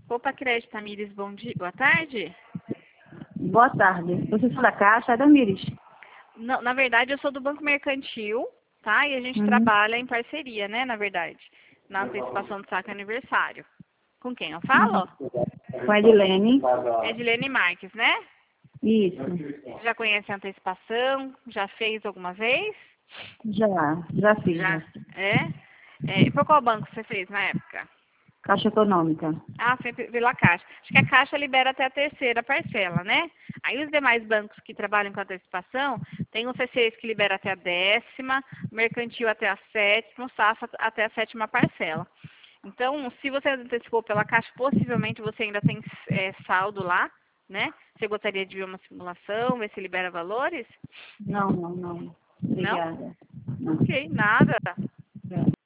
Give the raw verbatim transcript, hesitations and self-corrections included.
Opa, Crédito Tamires, bom dia, boa tarde. Boa tarde. Você sou da Caixa, é da Mires? Não, na verdade, eu sou do Banco Mercantil, tá? E a gente Uhum. trabalha em parceria, né, na verdade, na antecipação do saque aniversário. Com quem eu falo? Uhum. Com a Edilene. É Edilene Marques, né? Isso. Você já conhece a antecipação? Já fez alguma vez? Já, já fiz. Já. Já. É? É, e por qual banco você fez na época? Caixa Econômica. Ah, sempre pela Caixa. Acho que a Caixa libera até a terceira parcela, né? Aí os demais bancos que trabalham com antecipação, tem o C seis que libera até a décima, Mercantil até a sétima, o Safra até a sétima parcela. Então, se você antecipou pela Caixa, possivelmente você ainda tem é, saldo lá, né? Você gostaria de ver uma simulação, ver se libera valores? Não, não, não. Não? Obrigada. Não. Ok, nada.